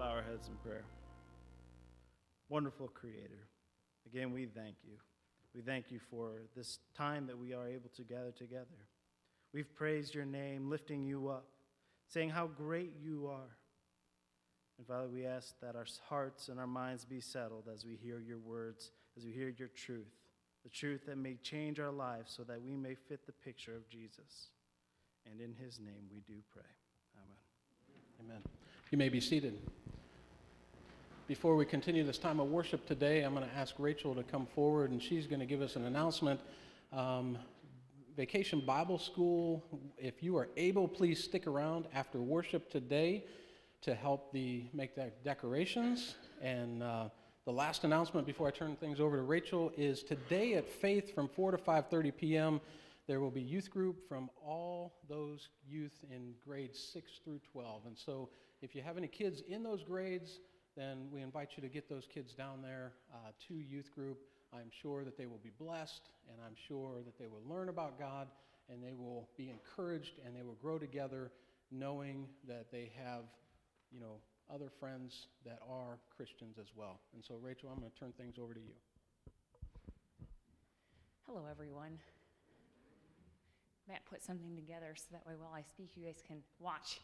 bow our heads in prayer. Wonderful Creator, again, we thank you. We thank you for this time that we are able to gather together. We've praised your name, lifting you up, saying how great you are. And Father, we ask that our hearts and our minds be settled as we hear your words, as we hear your truth, the truth that may change our lives so that we may fit the picture of Jesus. And in his name we do pray. Amen. Amen. You may be seated. Before we continue this time of worship today, I'm going to ask Rachel to come forward, and she's going to give us an announcement. Vacation Bible School, if you are able, please stick around after worship today to help make that decorations. And the last announcement before I turn things over to Rachel is today at Faith from 4 to 5:30 p.m., there will be youth group from all those youth in grades 6 through 12. And so if you have any kids in those grades, then we invite you to get those kids down there to youth group. I'm sure that they will be blessed, and I'm sure that they will learn about God, and they will be encouraged, and they will grow together knowing that they have, other friends that are Christians as well. And so, Rachel, I'm going to turn things over to you. Hello, everyone. Matt put something together so that way while I speak, you guys can watch.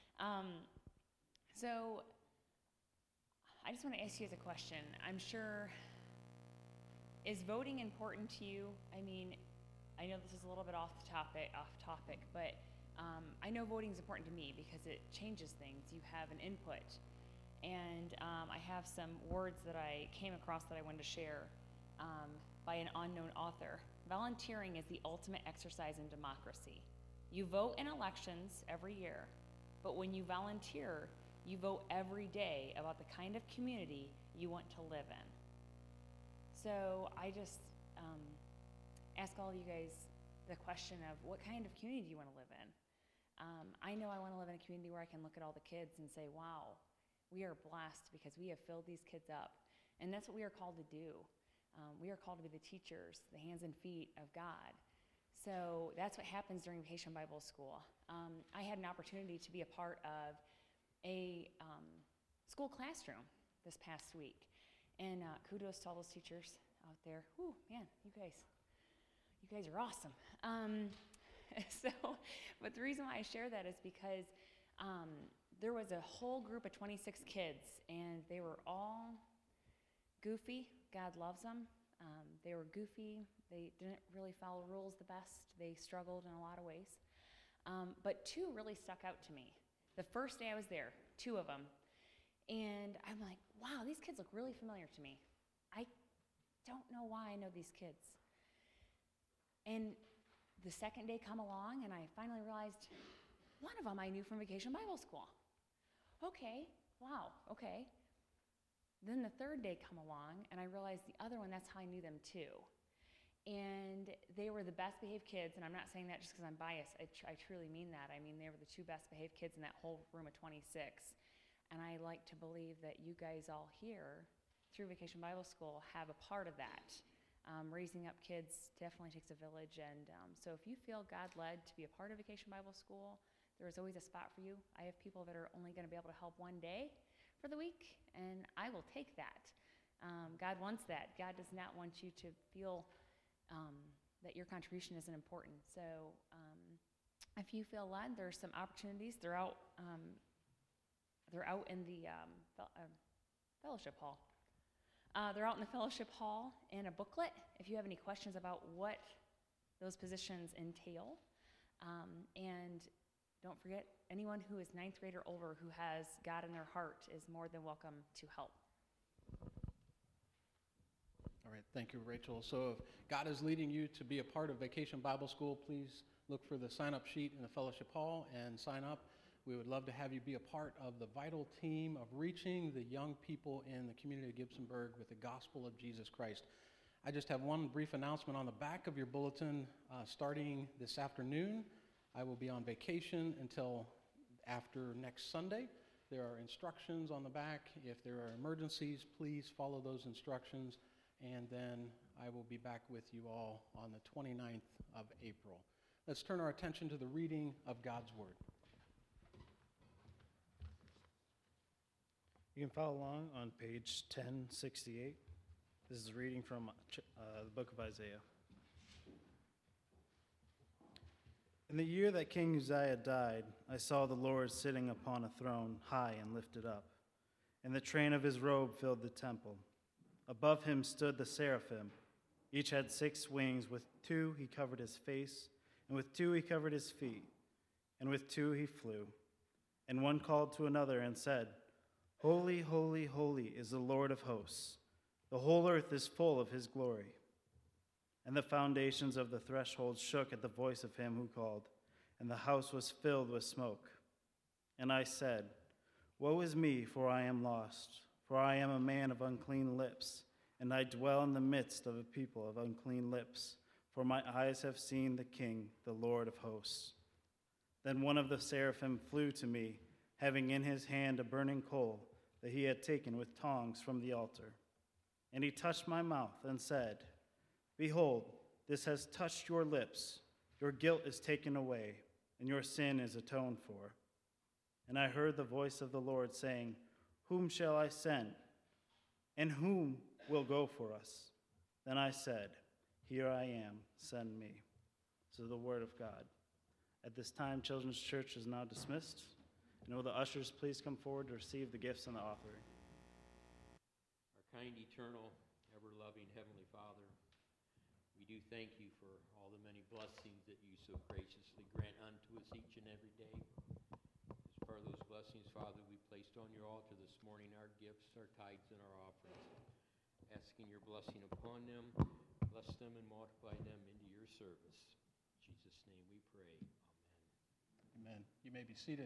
So I just want to ask you the question. I'm sure, is voting important to you? I mean, I know this is a little bit off topic, but I know voting is important to me because it changes things. You have an input. And I have some words that I came across that I wanted to share by an unknown author. Volunteering is the ultimate exercise in democracy. You vote in elections every year, but when you volunteer, you vote every day about the kind of community you want to live in. So I just ask all of you guys the question of what kind of community do you want to live in? I know I want to live in a community where I can look at all the kids and say, wow, we are blessed because we have filled these kids up. And that's what we are called to do. We are called to be the teachers, the hands and feet of God. So that's what happens during Vacation Bible School. I had an opportunity to be a part of a school classroom this past week. And kudos to all those teachers out there. Whew, man, you guys are awesome. But the reason why I share that is because there was a whole group of 26 kids, and they were all goofy. God loves them. They were goofy. They didn't really follow rules the best. They struggled in a lot of ways. But two really stuck out to me. The first day I was there, two of them, and I'm like, wow, these kids look really familiar to me. I don't know why I know these kids. And the second day come along, and I finally realized one of them I knew from Vacation Bible School. Okay, wow, okay. Then the third day come along, and I realized the other one, that's how I knew them too. And they were the best behaved kids, and I'm not saying that just because I'm biased. I truly mean that. I mean, they were the two best behaved kids in that whole room of 26. And I like to believe that you guys all here through Vacation Bible School have a part of that. Raising up kids definitely takes a village. And so if you feel God-led to be a part of Vacation Bible School, there is always a spot for you. I have people that are only going to be able to help one day for the week, and I will take that. God wants that. God does not want you to feel that your contribution isn't important. So if you feel led, there's some opportunities. They're out in the fellowship hall. They're out in the fellowship hall in a booklet if you have any questions about what those positions entail. And don't forget, anyone who is 9th grade or older who has God in their heart is more than welcome to help. All right, thank you, Rachel. So if God is leading you to be a part of Vacation Bible School, please look for the sign-up sheet in the fellowship hall and sign up. We would love to have you be a part of the vital team of reaching the young people in the community of Gibsonburg with the gospel of Jesus Christ. I just have one brief announcement on the back of your bulletin. Starting this afternoon, I will be on vacation until after next Sunday. There are instructions on the back. If there are emergencies, please follow those instructions. And then I will be back with you all on the 29th of April. Let's turn our attention to the reading of God's Word. You can follow along on page 1068. This is reading from the book of Isaiah. In the year that King Uzziah died, I saw the Lord sitting upon a throne, high and lifted up, and the train of his robe filled the temple. Above him stood the seraphim. Each had 6 wings. With 2 he covered his face, and with 2 he covered his feet, and with 2 he flew. And one called to another and said, Holy, holy, holy is the Lord of hosts. The whole earth is full of his glory. And the foundations of the threshold shook at the voice of him who called, and the house was filled with smoke. And I said, Woe is me, for I am lost, for I am a man of unclean lips, and I dwell in the midst of a people of unclean lips, for my eyes have seen the King, the Lord of hosts. Then one of the seraphim flew to me, having in his hand a burning coal that he had taken with tongs from the altar. And he touched my mouth and said, Behold, this has touched your lips. Your guilt is taken away, and your sin is atoned for. And I heard the voice of the Lord saying, Whom shall I send? And whom will go for us? Then I said, Here I am, send me. So the word of God. At this time, Children's Church is now dismissed. And will the ushers please come forward to receive the gifts and the offering? Our kind, eternal, ever-loving Heavenly Father, we do thank you for all the many blessings that you so graciously grant unto us each and every day. As part of those blessings, Father, we placed on your altar this morning our gifts, our tithes, and our offerings, asking your blessing upon them, bless them, and multiply them into your service. In Jesus' name we pray. Amen. Amen. You may be seated.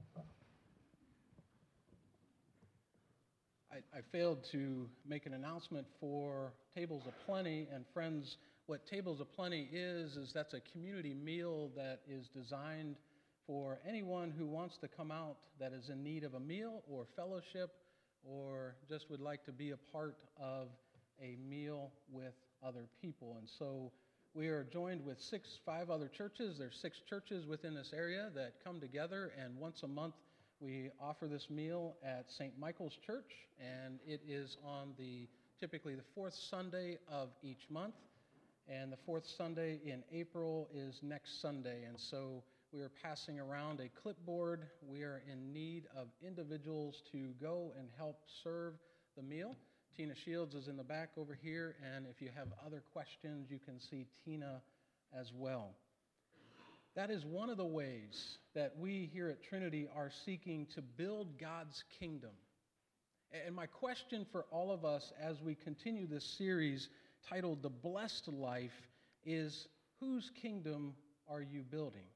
I failed to make an announcement for Tables of Plenty, and friends, what Tables of Plenty is that's a community meal that is designed for anyone who wants to come out that is in need of a meal or fellowship or just would like to be a part of a meal with other people. And so we are joined with 5 other churches. There's 6 churches within this area that come together, and once a month we offer this meal at St. Michael's Church, and it is on typically the 4th Sunday of each month, and the 4th Sunday in April is next Sunday. And so we are passing around a clipboard. We are in need of individuals to go and help serve the meal. Tina Shields is in the back over here, and if you have other questions, you can see Tina as well. That is one of the ways that we here at Trinity are seeking to build God's kingdom. And my question for all of us as we continue this series titled The Blessed Life is, whose kingdom are you building?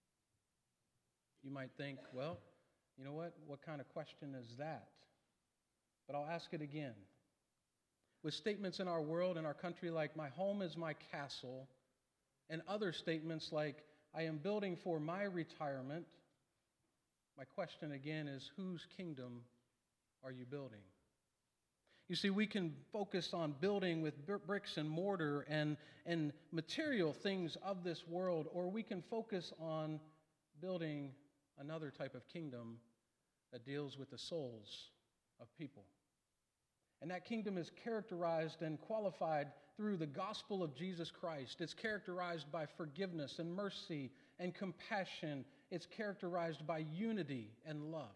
You might think, well, you know what kind of question is that? But I'll ask it again. With statements in our world, in our country, like, my home is my castle, and other statements like, I am building for my retirement, my question again is, whose kingdom are you building? You see, we can focus on building with bricks and mortar and material things of this world, or we can focus on building another type of kingdom that deals with the souls of people. And that kingdom is characterized and qualified through the gospel of Jesus Christ. It's characterized by forgiveness and mercy and compassion. It's characterized by unity and love.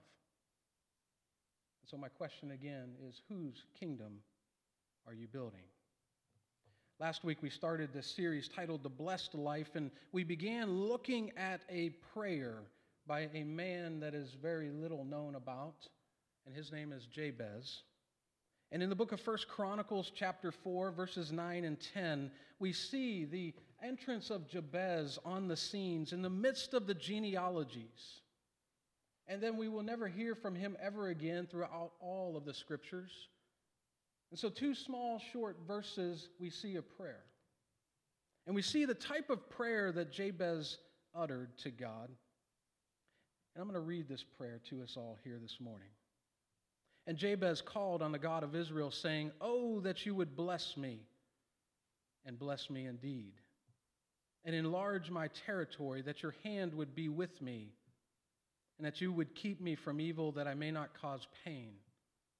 And so my question again is, whose kingdom are you building? Last week we started this series titled The Blessed Life, and we began looking at a prayer by a man that is very little known about, and his name is Jabez. And in the book of 1 Chronicles chapter 4, verses 9 and 10, we see the entrance of Jabez on the scenes in the midst of the genealogies. And then we will never hear from him ever again throughout all of the scriptures. And so 2 small, short verses, we see a prayer. And we see the type of prayer that Jabez uttered to God. And I'm going to read this prayer to us all here this morning. And Jabez called on the God of Israel, saying, Oh, that you would bless me, and bless me indeed, and enlarge my territory, that your hand would be with me, and that you would keep me from evil, that I may not cause pain.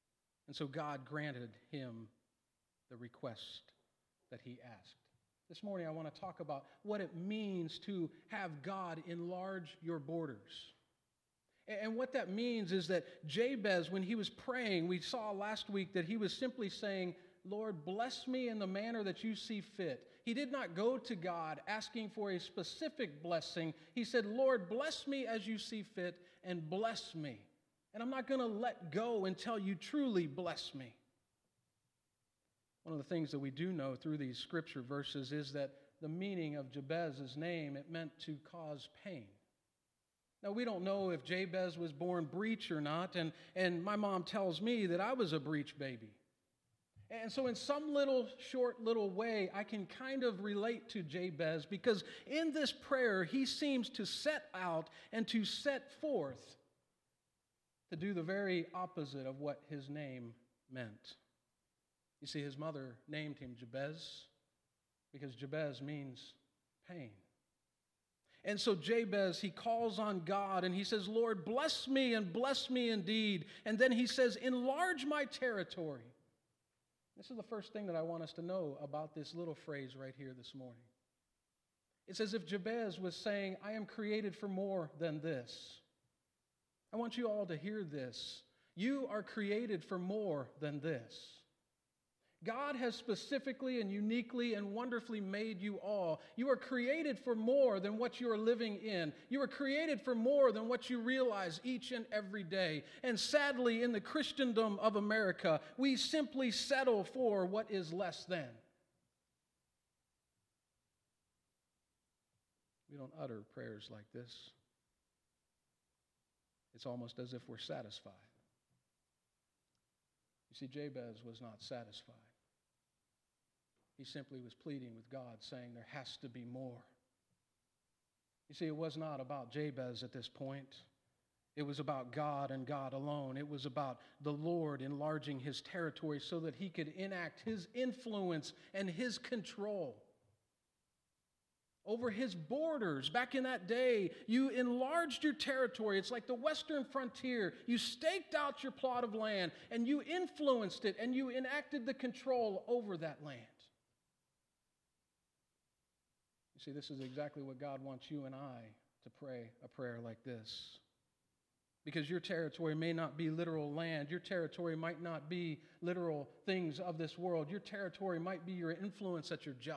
And so God granted him the request that he asked. This morning I want to talk about what it means to have God enlarge your borders. And what that means is that Jabez, when he was praying, we saw last week that he was simply saying, Lord, bless me in the manner that you see fit. He did not go to God asking for a specific blessing. He said, Lord, bless me as you see fit and bless me. And I'm not going to let go until you truly bless me. One of the things that we do know through these scripture verses is that the meaning of Jabez's name, it meant to cause pain. Now, we don't know if Jabez was born breech or not, and my mom tells me that I was a breech baby. And so in some short little way, I can kind of relate to Jabez, because in this prayer, he seems to set out and to set forth to do the very opposite of what his name meant. You see, his mother named him Jabez because Jabez means pain. And so Jabez, he calls on God and he says, Lord, bless me and bless me indeed. And then he says, enlarge my territory. This is the first thing that I want us to know about this little phrase right here this morning. It's as if Jabez was saying, I am created for more than this. I want you all to hear this. You are created for more than this. God has specifically and uniquely and wonderfully made you all. You are created for more than what you are living in. You are created for more than what you realize each and every day. And sadly, in the Christendom of America, we simply settle for what is less than. We don't utter prayers like this. It's almost as if we're satisfied. You see, Jabez was not satisfied. He simply was pleading with God, saying there has to be more. You see, it was not about Jabez at this point. It was about God and God alone. It was about the Lord enlarging his territory so that he could enact his influence and his control over his borders. Back in that day, you enlarged your territory. It's like the western frontier. You staked out your plot of land, and you influenced it, and you enacted the control over that land. You see, this is exactly what God wants you and I to pray a prayer like this. Because your territory may not be literal land. Your territory might not be literal things of this world. Your territory might be your influence at your job.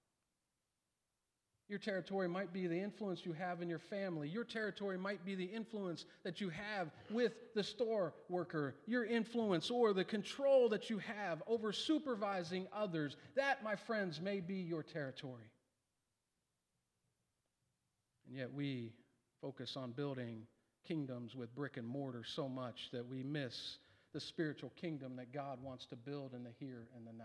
Your territory might be the influence you have in your family. Your territory might be the influence that you have with the store worker. Your influence or the control that you have over supervising others. That, my friends, may be your territory. And yet we focus on building kingdoms with brick and mortar so much that we miss the spiritual kingdom that God wants to build in the here and the now.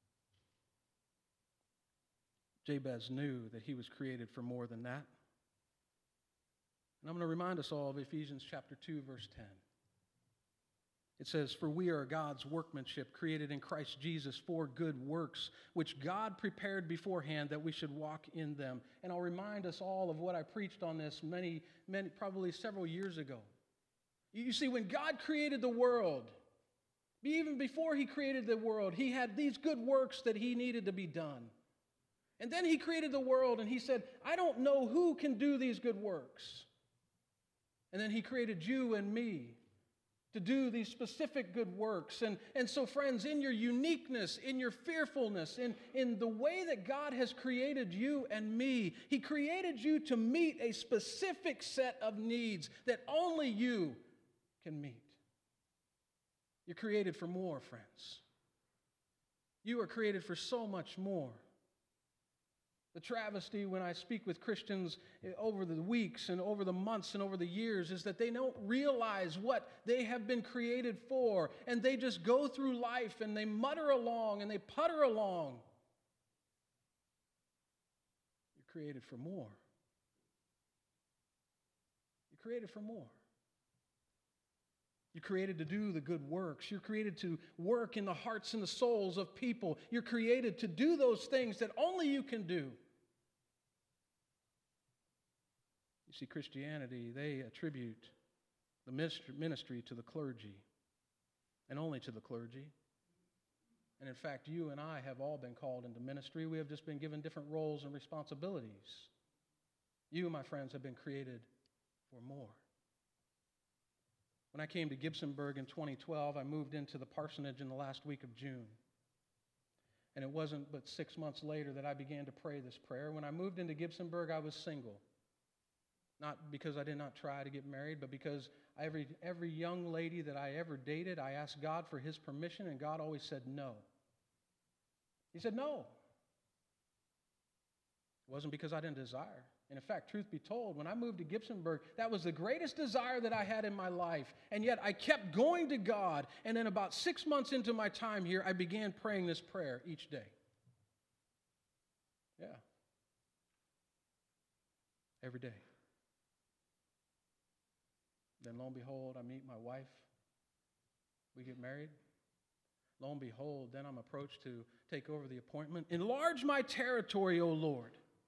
Jabez knew that he was created for more than that. And I'm going to remind us all of Ephesians chapter 2, verse 10. It says, for we are God's workmanship, created in Christ Jesus for good works, which God prepared beforehand that we should walk in them. And I'll remind us all of what I preached on this probably several years ago. You see, when God created the world, even before he created the world, he had these good works that he needed to be done. And then he created the world and he said, I don't know who can do these good works. And then he created you and me to do these specific good works. And so, friends, in your uniqueness, in your fearfulness, in the way that God has created you and me, he created you to meet a specific set of needs that only you can meet. You're created for more, friends. You are created for so much more. The travesty when I speak with Christians over the weeks and over the months and over the years is that they don't realize what they have been created for, and they just go through life and they mutter along and they putter along. You're created for more. You're created for more. You're created to do the good works. You're created to work in the hearts and the souls of people. You're created to do those things that only you can do. You see, Christianity, they attribute the ministry to the clergy. and only to the clergy. And in fact, you and I have all been called into ministry. We have just been given different roles and responsibilities. You, my friends, have been created for more. When I came to Gibsonburg in 2012, I moved into the parsonage in the last week of June. And it wasn't but 6 months later that I began to pray this prayer. When I moved into Gibsonburg, I was single. Not because I did not try to get married, but because every young lady that I ever dated, I asked God for His permission, and God always said no. He said no. It wasn't because I didn't desire. And in fact, truth be told, when I moved to Gibsonburg, that was the greatest desire that I had in my life. And yet I kept going to God. And then about 6 months into my time here, I began praying this prayer each day. Yeah. Every day. Then lo and behold, I meet my wife. We get married. Lo and behold, then I'm approached to take over the appointment. Enlarge my territory, O Lord.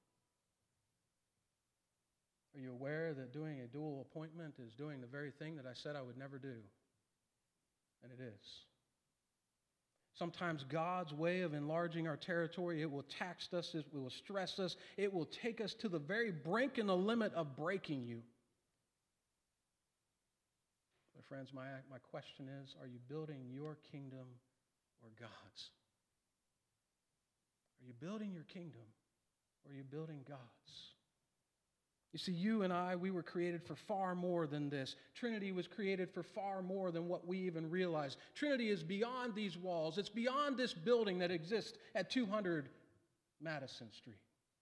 Are you aware that doing a dual appointment is doing the very thing that I said I would never do? And it is. Sometimes God's way of enlarging our territory, it will tax us, it will stress us, it will take us to the very brink and the limit of breaking you. But friends, my question is, are you building your kingdom or God's? Are you building your kingdom or are you building God's? You see, you and I, we were created for far more than this. Trinity was created for far more than what we even realize. Trinity is beyond these walls. It's beyond this building that exists at 200 Madison Street.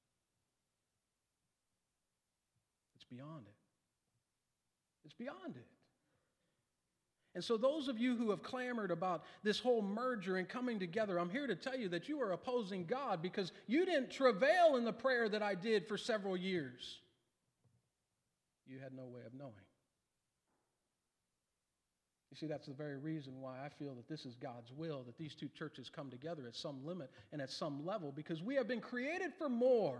It's beyond it. It's beyond it. And so those of you who have clamored about this whole merger and coming together, I'm here to tell you that you are opposing God because you didn't travail in the prayer that I did for several years. You had no way of knowing. You see, that's the very reason why I feel that this is God's will, that these two churches come together at some limit and at some level, because we have been created for more.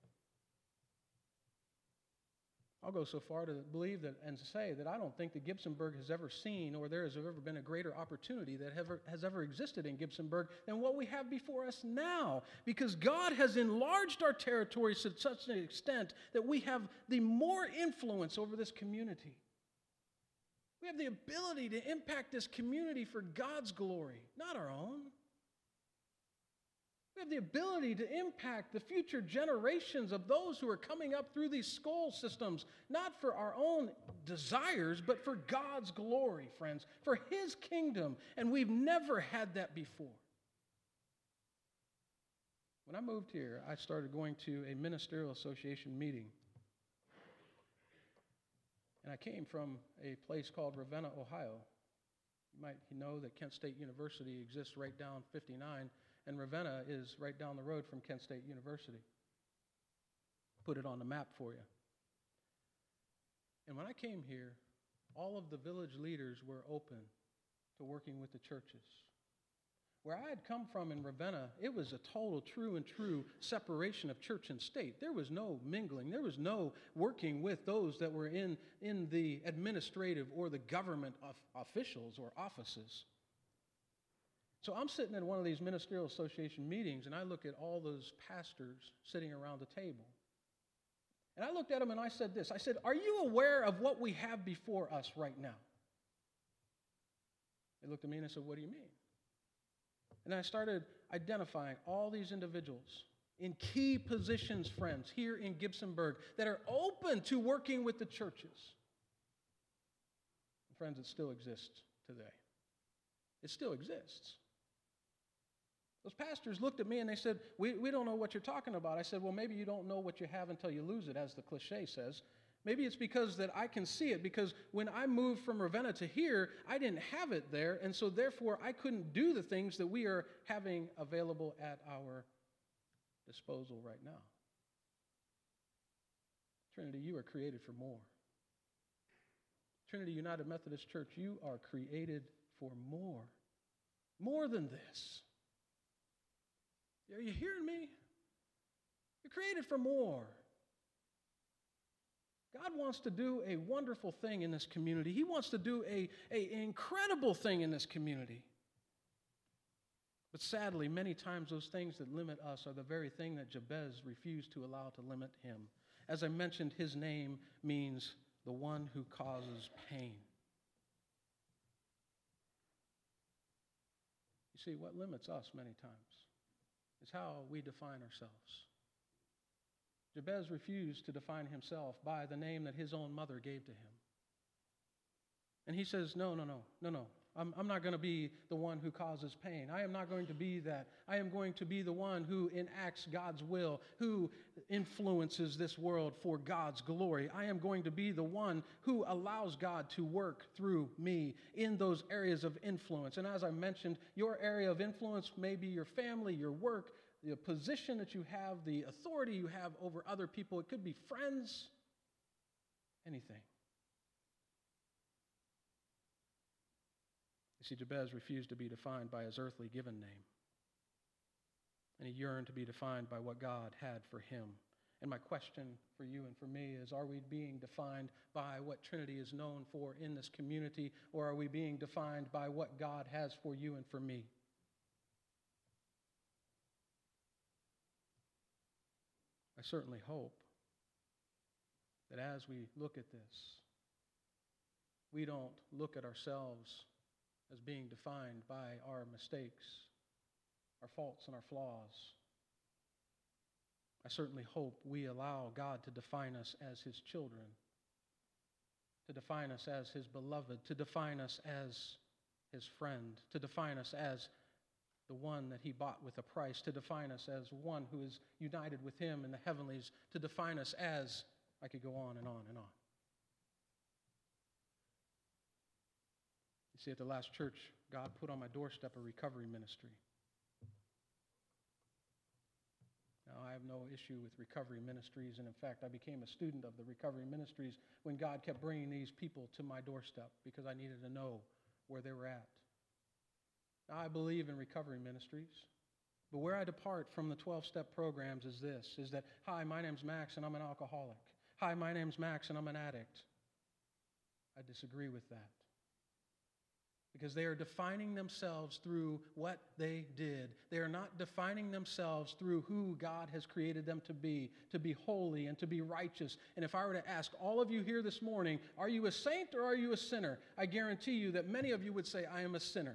I'll go so far to believe that and say that I don't think that Gibsonburg has ever seen, or there has ever been a greater opportunity that has ever existed in Gibsonburg than what we have before us now. Because God has enlarged our territory to such an extent that we have the more influence over this community. We have the ability to impact this community for God's glory, not our own. We have the ability to impact the future generations of those who are coming up through these school systems, not for our own desires, but for God's glory, friends, for His kingdom. And we've never had that before. When I moved here, I started going to a ministerial association meeting. And I came from a place called Ravenna, Ohio. You might know that Kent State University exists right down 59, and Ravenna is right down the road from Kent State University. Put it on the map for you. And when I came here, all of the village leaders were open to working with the churches. Where I had come from in Ravenna, it was a total, true separation of church and state. There was no mingling. There was no working with those that were in the administrative or the government officials or offices. So I'm sitting at one of these ministerial association meetings, and I look at all those pastors sitting around the table. And I looked at them and I said this. I said, are you aware of what we have before us right now? They looked at me and I said, what do you mean? And I started identifying all these individuals in key positions, friends, here in Gibsonburg that are open to working with the churches. And friends, it still exists today. It still exists. Those pastors looked at me and they said, we don't know what you're talking about. I said, well, maybe you don't know what you have until you lose it, as the cliche says. Maybe it's because that I can see it, because when I moved from Ravenna to here, I didn't have it there, and so therefore I couldn't do the things that we are having available at our disposal right now. Trinity, you are created for more. Trinity United Methodist Church, you are created for more. More than this. Are you hearing me? You're created for more. God wants to do a wonderful thing in this community. He wants to do an incredible thing in this community. But sadly, many times those things that limit us are the very thing that Jabez refused to allow to limit him. As I mentioned, his name means the one who causes pain. You see, what limits us many times is how we define ourselves. Jabez refused to define himself by the name that his own mother gave to him. And he says, no. I'm not going to be the one who causes pain. I am not going to be that. I am going to be the one who enacts God's will, who influences this world for God's glory. I am going to be the one who allows God to work through me in those areas of influence. And as I mentioned, your area of influence may be your family, your work, the position that you have, the authority you have over other people. It could be friends, anything. You see, Jabez refused to be defined by his earthly given name. And he yearned to be defined by what God had for him. And my question for you and for me is, are we being defined by what Trinity is known for in this community, or are we being defined by what God has for you and for me? I certainly hope that as we look at this, we don't look at ourselves as being defined by our mistakes, our faults, and our flaws. I certainly hope we allow God to define us as His children, to define us as His beloved, to define us as His friend, to define us as the one that He bought with a price, to define us as one who is united with Him in the heavenlies, to define us as, I could go on and on and on. You see, at the last church, God put on my doorstep a recovery ministry. Now, I have no issue with recovery ministries, and in fact, I became a student of the recovery ministries when God kept bringing these people to my doorstep because I needed to know where they were at. Now, I believe in recovery ministries, but where I depart from the 12-step programs is this, is that, hi, my name's Max, and I'm an alcoholic. Hi, my name's Max, and I'm an addict. I disagree with that. Because they are defining themselves through what they did. They are not defining themselves through who God has created them to be holy and to be righteous. And if I were to ask all of you here this morning, are you a saint or are you a sinner? I guarantee you that many of you would say, I am a sinner.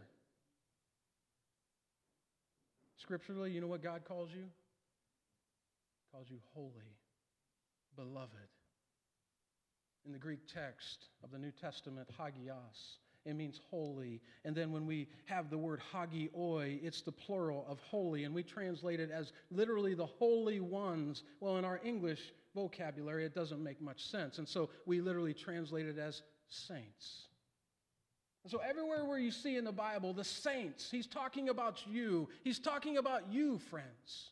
Scripturally, you know what God calls you? He calls you holy, beloved. In the Greek text of the New Testament, hagios, it means holy. And then when we have the word hagioi, it's the plural of holy. And we translate it as literally the holy ones. Well, in our English vocabulary, it doesn't make much sense. And so we literally translate it as saints. And so everywhere where you see in the Bible the saints, He's talking about you. He's talking about you, friends.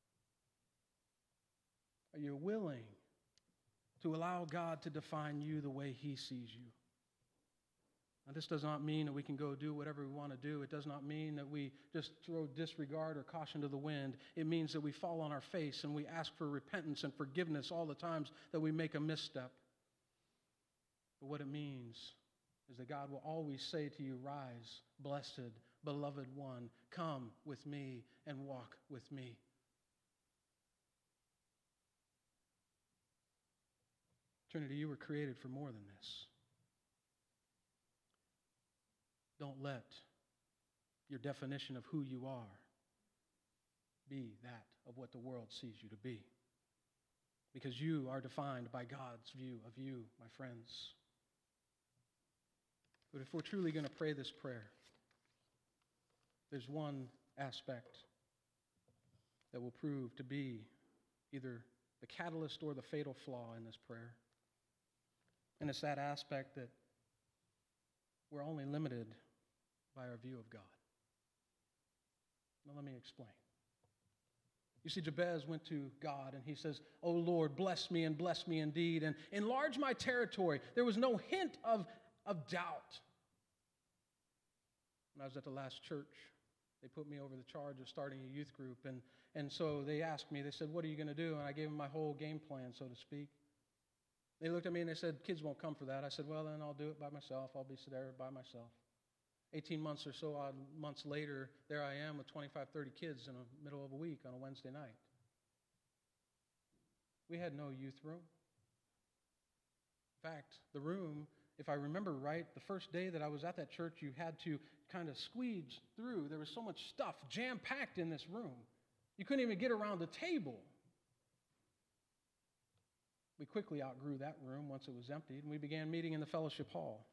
Are you willing to allow God to define you the way He sees you? Now, this does not mean that we can go do whatever we want to do. It does not mean that we just throw disregard or caution to the wind. It means that we fall on our face and we ask for repentance and forgiveness all the times that we make a misstep. But what it means is that God will always say to you, rise, blessed, beloved one, come with me and walk with me. Trinity, you were created for more than this. Don't let your definition of who you are be that of what the world sees you to be. Because you are defined by God's view of you, my friends. But if we're truly going to pray this prayer, there's one aspect that will prove to be either the catalyst or the fatal flaw in this prayer. And it's that aspect that we're only limited by our view of God. Now let me explain. You see, Jabez went to God and he says, "Oh Lord, bless me and bless me indeed, and enlarge my territory." There was no hint of doubt. When I was at the last church, they put me over the charge of starting a youth group, and so they asked me, they said, "What are you going to do?" And I gave them my whole game plan, so to speak. They looked at me and they said, kids won't come for that. I said, well, then I'll do it by myself. I'll be there by myself. 18 months or so odd months later, there I am with 25, 30 kids in the middle of a week on a Wednesday night. We had no youth room. In fact, the room, if I remember right, the first day that I was at that church, you had to kind of squeeze through. There was so much stuff jam-packed in this room. You couldn't even get around the table. We quickly outgrew that room once it was emptied, and we began meeting in the fellowship hall.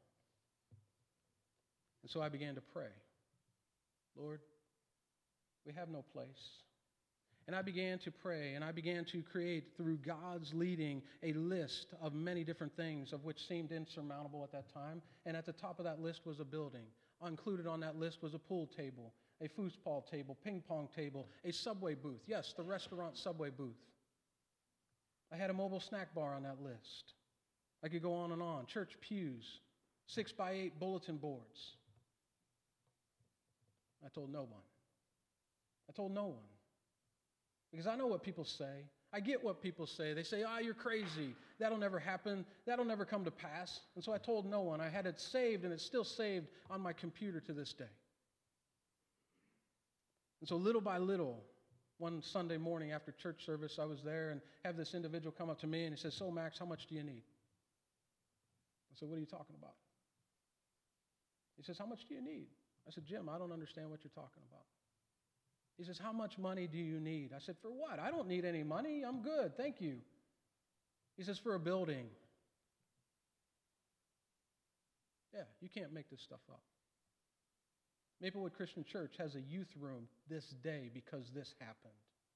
And so I began to pray. Lord, we have no place. And I began to pray, and I began to create, through God's leading, a list of many different things of which seemed insurmountable at that time. And at the top of that list was a building. Included on that list was a pool table, a foosball table, ping pong table, a Subway booth. Yes, the restaurant Subway booth. I had a mobile snack bar on that list. I could go on and on. Church pews, 6x8 bulletin boards. I told no one. I told no one. Because I know what people say. I get what people say. They say, you're crazy. That'll never happen. That'll never come to pass. And so I told no one. I had it saved, and it's still saved on my computer to this day. And so little by little, one Sunday morning after church service, I was there and have this individual come up to me, and he says, so Max, how much do you need? I said, what are you talking about? He says, how much do you need? I said, Jim, I don't understand what you're talking about. He says, how much money do you need? I said, for what? I don't need any money. I'm good. Thank you. He says, for a building. Yeah, you can't make this stuff up. Maplewood Christian Church has a youth room this day because this happened.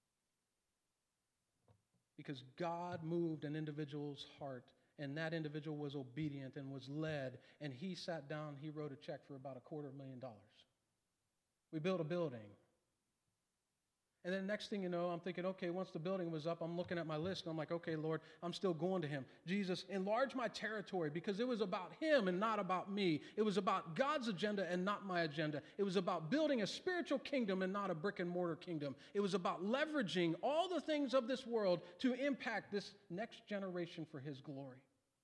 Because God moved an individual's heart, and that individual was obedient and was led, and he sat down, he wrote a check for about $250,000. We built a building. And then next thing you know, I'm thinking, okay, once the building was up, I'm looking at my list, and I'm like, okay, Lord, I'm still going to him. Jesus, enlarge my territory, because it was about him and not about me. It was about God's agenda and not my agenda. It was about building a spiritual kingdom and not a brick and mortar kingdom. It was about leveraging all the things of this world to impact this next generation for his glory.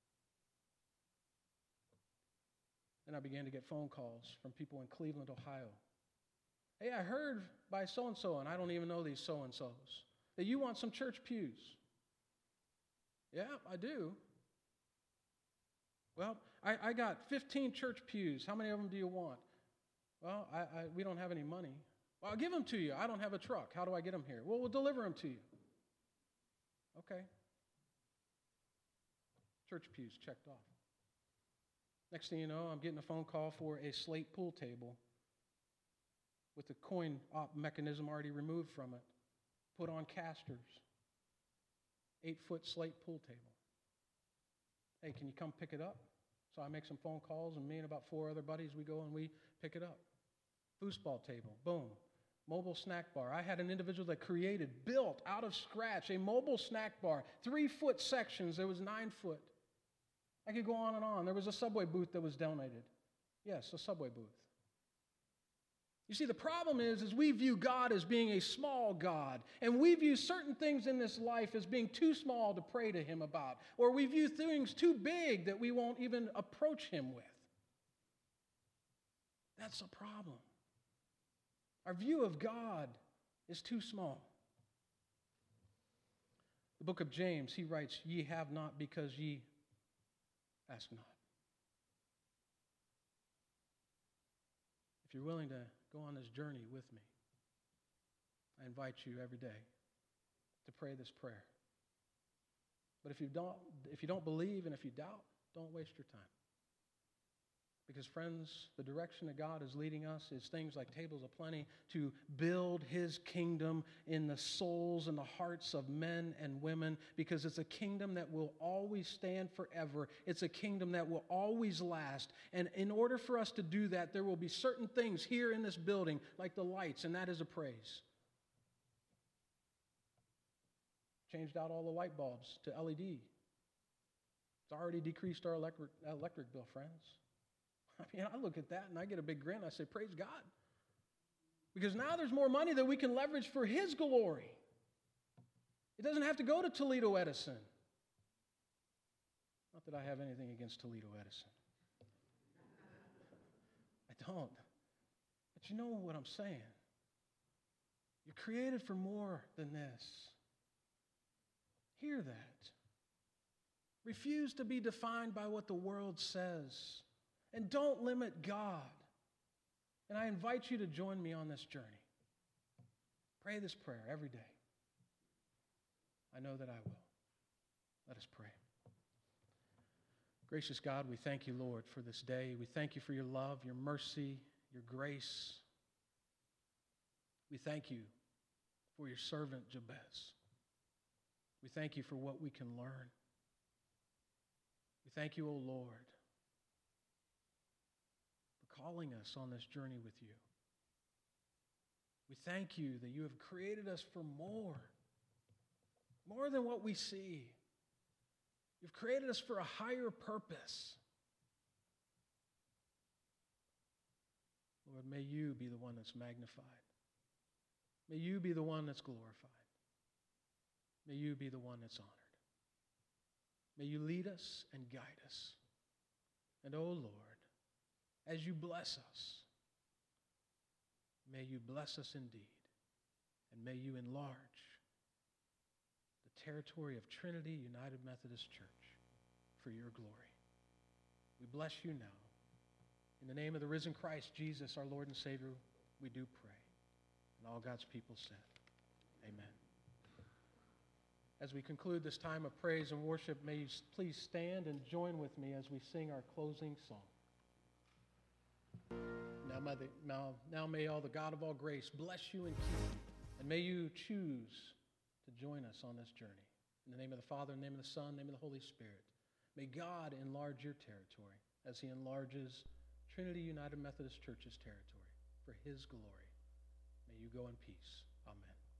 And I began to get phone calls from people in Cleveland, Ohio. Hey, I heard by so-and-so, and I don't even know these so-and-sos, that you want some church pews. Yeah, I do. Well, I got 15 church pews. How many of them do you want? Well, we don't have any money. Well, I'll give them to you. I don't have a truck. How do I get them here? Well, we'll deliver them to you. Okay. Church pews checked off. Next thing you know, I'm getting a phone call for a slate pool table with the coin-op mechanism already removed from it, put on casters, 8-foot slate pool table. Hey, can you come pick it up? So I make some phone calls, and me and about 4 other buddies, we go and we pick it up. Foosball table, boom. Mobile snack bar. I had an individual that built out of scratch, a mobile snack bar, 3-foot sections. There was 9-foot. I could go on and on. There was a Subway booth that was donated. Yes, a Subway booth. You see, the problem is we view God as being a small God, and we view certain things in this life as being too small to pray to him about, or we view things too big that we won't even approach him with. That's a problem. Our view of God is too small. The book of James, he writes, ye have not because ye ask not. If you're willing to go on this journey with me, I invite you every day to pray this prayer. But if you don't believe and if you doubt, don't waste your time. Because, friends, the direction that God is leading us is things like Tables of Plenty, to build his kingdom in the souls and the hearts of men and women, because it's a kingdom that will always stand forever. It's a kingdom that will always last. And in order for us to do that, there will be certain things here in this building, like the lights, and that is a praise. Changed out all the light bulbs to LED. It's already decreased our electric bill, friends. I mean, I look at that and I get a big grin. I say, praise God. Because now there's more money that we can leverage for his glory. It doesn't have to go to Toledo Edison. Not that I have anything against Toledo Edison. I don't. But you know what I'm saying. You're created for more than this. Hear that. Refuse to be defined by what the world says. And don't limit God. And I invite you to join me on this journey. Pray this prayer every day. I know that I will. Let us pray. Gracious God, we thank you, Lord, for this day. We thank you for your love, your mercy, your grace. We thank you for your servant Jabez. We thank you for what we can learn. We thank you, O Lord, for calling us on this journey with you. We thank you that you have created us for more than what we see. You've created us for a higher purpose. Lord, may you be the one that's magnified. May you be the one that's glorified. May you be the one that's honored. May you lead us and guide us. And, oh Lord, as you bless us, may you bless us indeed. And may you enlarge the territory of Trinity United Methodist Church for your glory. We bless you now. In the name of the risen Christ, Jesus, our Lord and Savior, we do pray. And all God's people said, amen. As we conclude this time of praise and worship, may you please stand and join with me as we sing our closing song. Now may all the God of all grace bless you and keep you, and may you choose to join us on this journey. In the name of the Father, in the name of the Son, in the name of the Holy Spirit, may God enlarge your territory as he enlarges Trinity United Methodist Church's territory for his glory. May you go in peace. Amen.